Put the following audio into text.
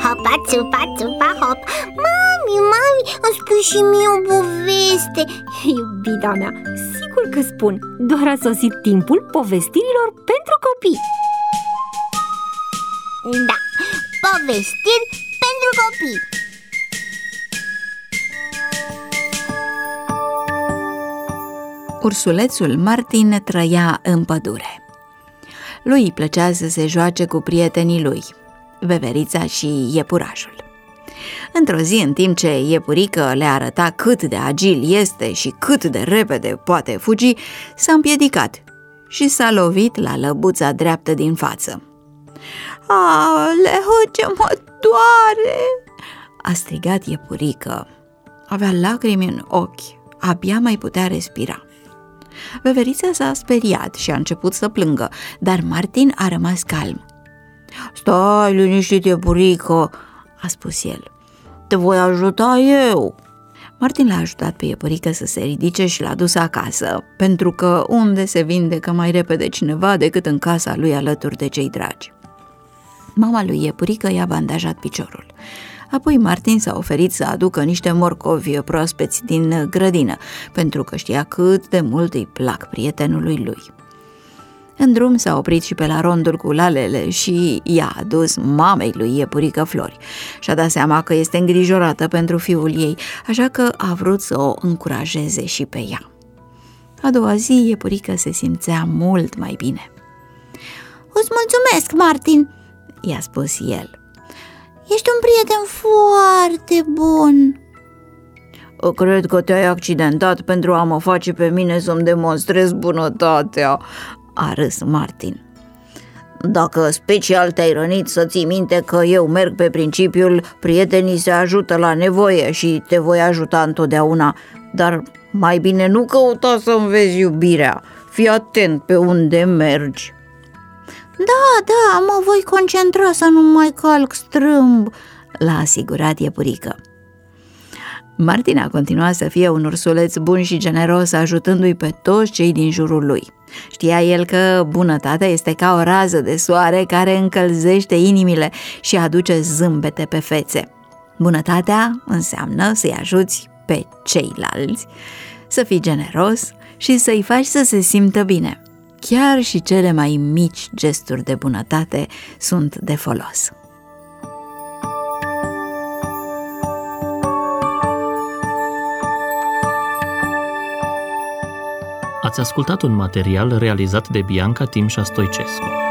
hopa, țupa, țupa, hop. Mami, îmi spui și mie o poveste? Iubita mea, sigur că spun. Doar a sosit timpul povestirilor pentru copii. Da, povestiri pentru copii. Ursulețul Martin trăia în pădure. Lui îi plăcea să se joace cu prietenii lui, veverița și iepurașul. Într-o zi, în timp ce iepurică le arăta cât de agil este și cât de repede poate fugi, s-a împiedicat și s-a lovit la lăbuța dreaptă din față. "Aoleu, ce mă doare!" a strigat iepurică. Avea lacrimi în ochi, abia mai putea respira. Veverița s-a speriat și a început să plângă, dar Martin a rămas calm. "Stai liniștit, iepurică," a spus el. "Te voi ajuta eu." Martin l-a ajutat pe iepurică să se ridice și l-a dus acasă, pentru că unde se vindecă mai repede cineva decât în casa lui alături de cei dragi. Mama lui iepurică i-a bandajat piciorul. Apoi Martin s-a oferit să aducă niște morcovi proaspeți din grădină, pentru că știa cât de mult îi plac prietenului lui. În drum s-a oprit și pe la rondul cu lalele și i-a adus mamei lui iepurică flori. Și-a dat seama că este îngrijorată pentru fiul ei, așa că a vrut să o încurajeze și pe ea. A doua zi, iepurică se simțea mult mai bine. "Îți mulțumesc, Martin," i-a spus el. "Ești un prieten foarte bun." "Cred că te-ai accidentat pentru a mă face pe mine să-mi demonstrez bunătatea," a râs Martin. "Dacă special te-ai rănit, să ții minte că eu merg pe principiul prietenii se ajută la nevoie și te voi ajuta întotdeauna, dar mai bine nu căuta să-mi vezi iubirea, fii atent pe unde mergi." Da, mă voi concentra să nu mai calc strâmb," l-a asigurat iepurică. Martin a continuat să fie un ursuleț bun și generos, ajutându-i pe toți cei din jurul lui. Știa el că bunătatea este ca o rază de soare care încălzește inimile și aduce zâmbete pe fețe. Bunătatea înseamnă să-i ajuți pe ceilalți, să fii generos și să-i faci să se simtă bine. Chiar și cele mai mici gesturi de bunătate sunt de folos. Ați ascultat un material realizat de Bianca Timșa Stoicescu.